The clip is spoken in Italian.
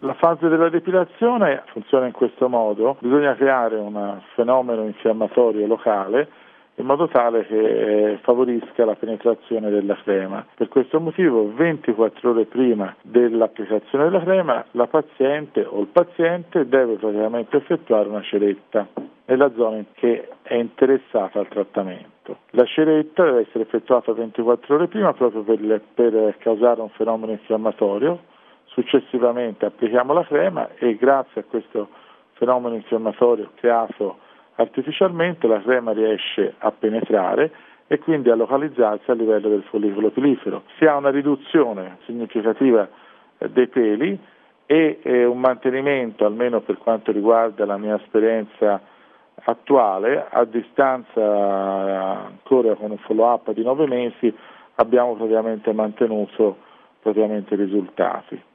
La fase della depilazione funziona in questo modo: bisogna creare un fenomeno infiammatorio locale in modo tale che favorisca la penetrazione della crema. Per questo motivo 24 ore prima dell'applicazione della crema la paziente o il paziente deve praticamente effettuare una ceretta nella zona che è interessata al trattamento. La ceretta deve essere effettuata 24 ore prima proprio per causare un fenomeno infiammatorio. Successivamente applichiamo la crema e grazie a questo fenomeno infiammatorio creato artificialmente la crema riesce a penetrare e quindi a localizzarsi a livello del follicolo pilifero. Si ha una riduzione significativa dei peli e un mantenimento, almeno per quanto riguarda la mia esperienza attuale, a distanza ancora con un follow up di 9 mesi abbiamo praticamente mantenuto i risultati.